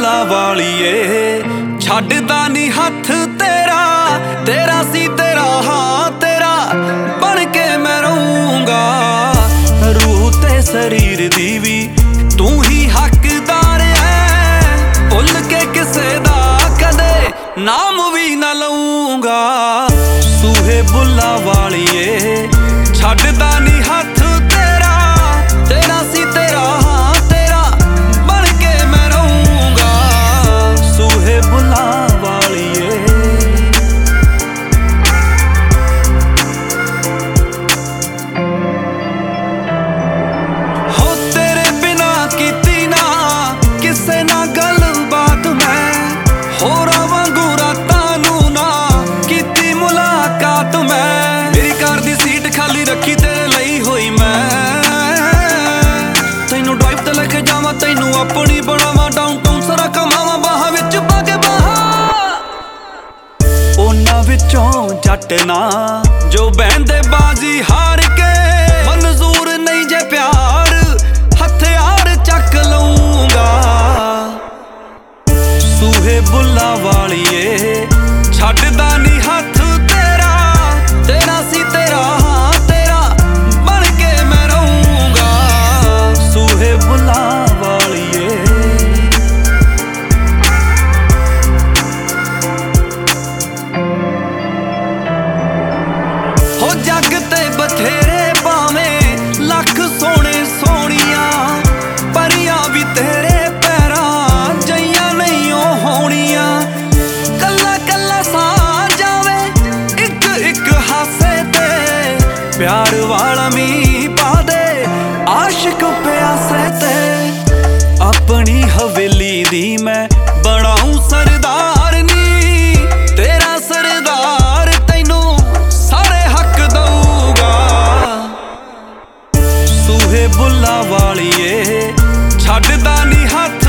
ਬੁੱਲਾ ਵਾਲੀਏ ਛੱਡਦਾ ਨੀ ਹੱਥ ਤੇਰਾ, ਤੇਰਾ ਸੀ ਤੇਰਾ ਹਾਂ ਤੇਰਾ ਬਣ ਕੇ ਮੈਂ ਰਹੂੰਗਾ। ਰੂਹ ਤੇ ਸਰੀਰ ਦੀ ਵੀ ਤੂੰ ਹੀ ਹੱਕਦਾਰ ਐ, ਭੁੱਲ ਕੇ ਕਿਸੇ ਦਾ ਕਦੇ ਨਾਮ ਵੀ ਨਾ ਲਊਂਗਾ। ਸੂਹੇ ਬੁੱਲਾ ਵਾਲੀਏ ਛੱਡਦਾ ਨੀ ਹੱਥ ਤੇਰਾ, ਤੇਰਾ ਸੀ ਤੇਰਾ ਹਾਂ ਤੇਰਾ ਬਣ ਕੇ ਮੈਂ ਰਹੂੰਗਾ। ਸੂਹੇ ਬੁੱਲਾ ਵਾਲੀਏ ਹੋ ਤੇਰੇ ਬਿਨਾ ਕੀਤੀ ਨਾ ਕਿਸੇ ਨਾਲ ਗੱਲਬਾਤ ਮੈਂ, ਹੋਰਾਂ ਵਾਂਗੂ ਰਾਤਾਂ ਨੂੰ ਨਾ ਕੀਤੀ ਮੁਲਾਕਾਤ ਮੈਂ। ਮੇਰੀ ਕਾਰ ਦੀ ਸੀਟ ਖਾਲੀ ਰੱਖੀ ਤੇਰੇ ਲਈ ਹੋਈ ਮੈਂ, ਤੈਨੂੰ ਡਰਾਈਵ ਤੇ ਲੈ ਕੇ ਜਾਵਾਂ ਤੈਨੂੰ ਆਪਣੀ ਬਣਾਵਾਂ, ਡਾਊਨਟਾਊਨ ਸਾਰਾ ਕਮਾਵਾਂ ਬਾਹਾਂ ਵਿੱਚ ਪਾ ਕੇ ਬਾਹਾਂ। ਉਹਨਾਂ ਵਿੱਚੋਂ ਜੱਟ ਨਾ ਜੋ ਬਹਿੰਦੇ ਬਾਜੀ ਹਾਰ ਕੇ, ਮਨਜ਼ੂਰ ਨਹੀਂ ਜੇ ਪਿਆਰ ਹਥਿਆਰ ਚੱਕ ਲਊਂਗਾ। ਸੂਹੇ ਬੁੱਲਾ ਵਾਲੀਏ ਛੱਡਦਾ ਨੀ ਹੱਥ ਤੇਰਾ, ਤੇਰਾ ਸੀ ਤੇਰਾ ਹਾਂ ਤੇਰਾ ਬਣ ਕੇ ਮੈਂ ਰਹੂੰਗਾ। ਸੂਹੇ ਬੁੱਲਾ ਵਾਲੀਏ ਹੋ ਜੱਗ ਤੇ ਬਥੇਰੇ ਭਾਵੇਂ ਲੱਖ ਸੋਹਣੇ ਸੋਹਣੀਆਂ, ਪਰੀਆਂ ਵੀ ਤੇਰੇ ਪੈਰਾਂ ਜਈਆਂ ਨਹੀਂ ਉਹ ਹੋਣੀਆਂ। ਕੱਲਾ ਕੱਲਾ ਸਾਹ ਜਾਵੇ ਇੱਕ ਇੱਕ ਹਾਸੇ ਤੇ, ਪਿਆਰ ਵਾਲਾ ਮੀਂਹ ਪਾ ਦੇ ਆਸ਼ਿਕ ਪਿਆਸੇ ਤੇ। ਆਪਣੀ ਹਵੇਲੀ ਦੀ ਮੈਂ ਬਣਾਉਂ ਸਰਦਾਰ ਨੀ, ਤੇਰਾ ਸਰਦਾਰ ਤੈਨੂੰ ਸਾਰੇ ਹੱਕ ਦਊਗਾ। ਸੂਹੇ ਬੁੱਲਾ ਵਾਲੀਏ ਛੱਡਦਾ ਨੀ ਹੱਥ